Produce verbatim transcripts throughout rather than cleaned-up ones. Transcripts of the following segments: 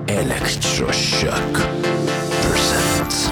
Electroshock presents.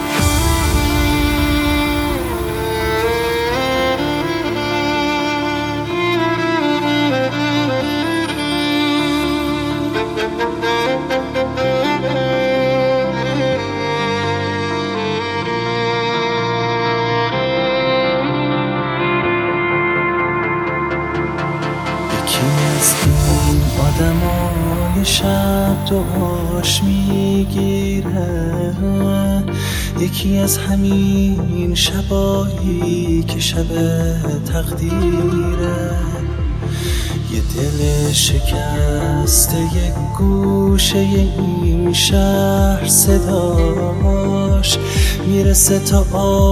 این آدمای شب دعاش میگیره، یکی از همین شبایی که شب تقدیره. یه دل شکسته یک گوشه این شهر صداش میرسه تا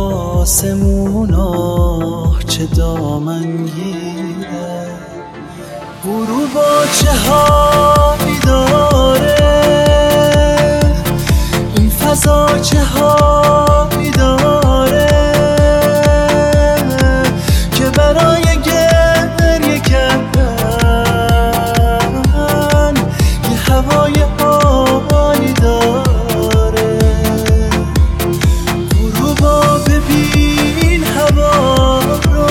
آسمونا چه دامنگیره. غروب چه حالی داره این فضا، چه حالی داره که برای گریه کردن یه هوای عالی داره. غروبا ببین هوا رو،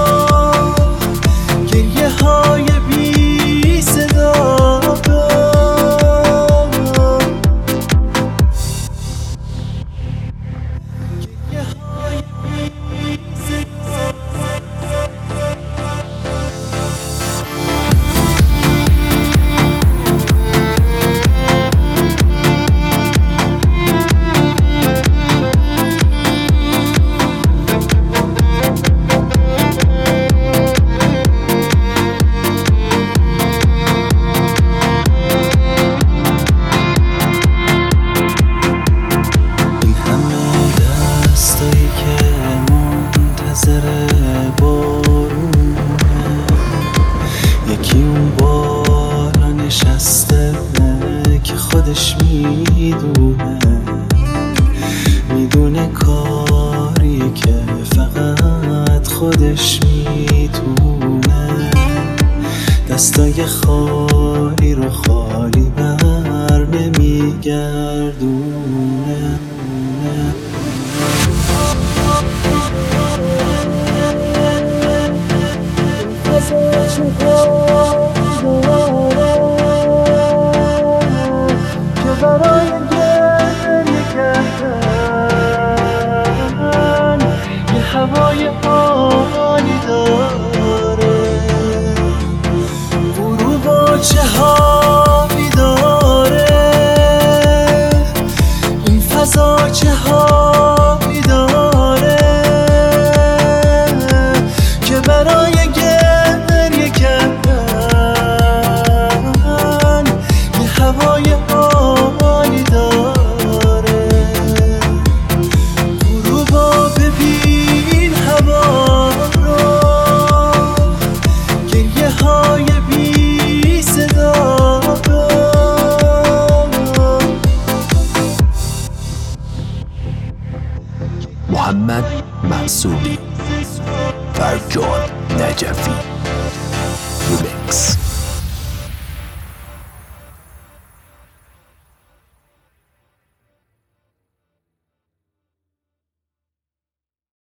گریه های یکی اون بالا نشسته که خودش میدونه، میدونه کاری که فقط خودش میتونه. دستای خالی رو خالی بر نمیگردونه. که برای گریه کردن یه هوای عالی داره. غروبا چه حالی داره این فضا، چه حالی داره که برای هوای عالی داره. غروبا ببین هوا رو، گریه های بی صدا رو. محمد منصوری، فرجاد نجفی، ریمیکس.